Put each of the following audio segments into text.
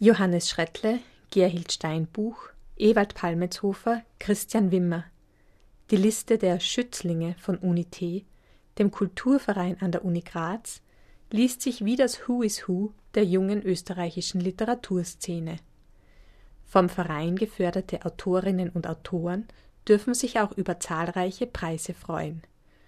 Johannes Schrettle, Gerhild Steinbuch, Ewald Palmetshofer, Christian Wimmer. Die Liste der Schützlinge von Unité, dem Kulturverein an der Uni Graz, liest sich wie das Who is Who der jungen österreichischen Literaturszene. Vom Verein geförderte Autorinnen und Autoren dürfen sich auch über zahlreiche Preise freuen.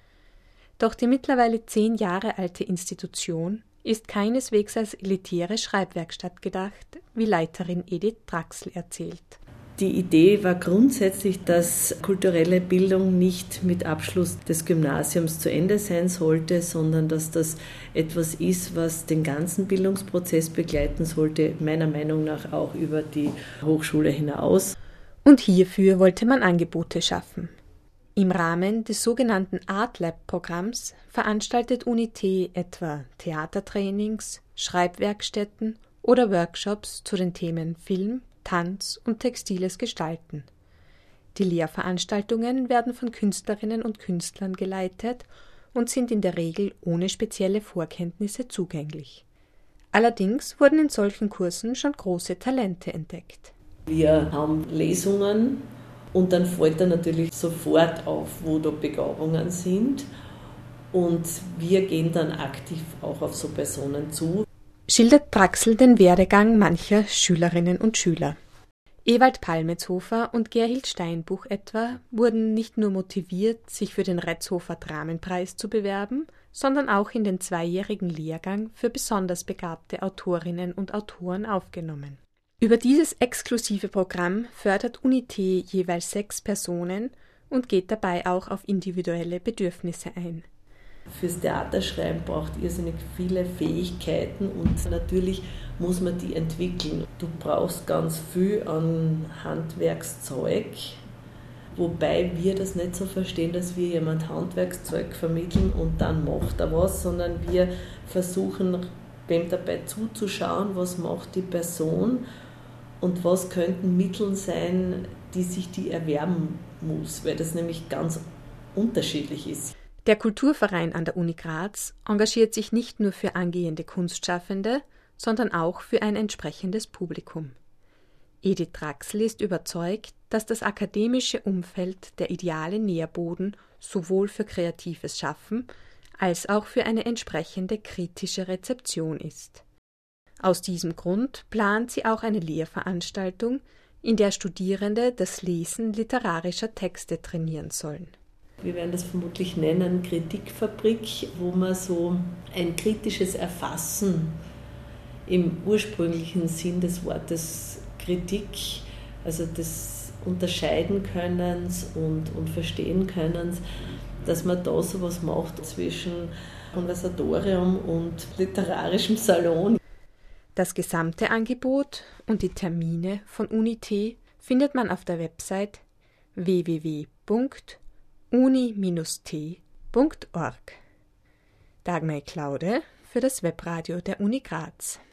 Doch die mittlerweile 10 Jahre alte Institution ist keineswegs als elitäre Schreibwerkstatt gedacht, wie Leiterin Edith Draxl erzählt. Die Idee war grundsätzlich, dass kulturelle Bildung nicht mit Abschluss des Gymnasiums zu Ende sein sollte, sondern dass das etwas ist, was den ganzen Bildungsprozess begleiten sollte, meiner Meinung nach auch über die Hochschule hinaus. Und hierfür wollte man Angebote schaffen. Im Rahmen des sogenannten Art Lab-Programms veranstaltet Unité etwa Theatertrainings, Schreibwerkstätten oder Workshops zu den Themen Film, Tanz und textiles Gestalten. Die Lehrveranstaltungen werden von Künstlerinnen und Künstlern geleitet und sind in der Regel ohne spezielle Vorkenntnisse zugänglich. Allerdings wurden in solchen Kursen schon große Talente entdeckt. Wir haben Lesungen und dann fällt da natürlich sofort auf, wo da Begabungen sind. Und wir gehen dann aktiv auch auf so Personen zu. Schildert Draxl den Werdegang mancher Schülerinnen und Schüler. Ewald Palmetshofer und Gerhild Steinbuch etwa wurden nicht nur motiviert, sich für den Retzhofer Dramenpreis zu bewerben, sondern auch in den 2-jährigen Lehrgang für besonders begabte Autorinnen und Autoren aufgenommen. Über dieses exklusive Programm fördert Unité jeweils 6 Personen und geht dabei auch auf individuelle Bedürfnisse ein. Fürs Theaterschreiben braucht irrsinnig viele Fähigkeiten und natürlich muss man die entwickeln. Du brauchst ganz viel an Handwerkszeug, wobei wir das nicht so verstehen, dass wir jemand Handwerkszeug vermitteln und dann macht er was, sondern wir versuchen, dem dabei zuzuschauen, was macht die Person und was könnten Mittel sein, die sich die erwerben muss, weil das nämlich ganz unterschiedlich ist. Der Kulturverein an der Uni Graz engagiert sich nicht nur für angehende Kunstschaffende, sondern auch für ein entsprechendes Publikum. Edith Draxl ist überzeugt, dass das akademische Umfeld der ideale Nährboden sowohl für kreatives Schaffen als auch für eine entsprechende kritische Rezeption ist. Aus diesem Grund plant sie auch eine Lehrveranstaltung, in der Studierende das Lesen literarischer Texte trainieren sollen. Wir werden das vermutlich nennen Kritikfabrik, wo man so ein kritisches Erfassen im ursprünglichen Sinn des Wortes Kritik, also des Unterscheiden Könnens und Verstehen Könnens, dass man da sowas macht zwischen Konversatorium und literarischem Salon. Das gesamte Angebot und die Termine von Unité findet man auf der Website www.uni-t.org. Dagmar Claude für das Webradio der Uni Graz.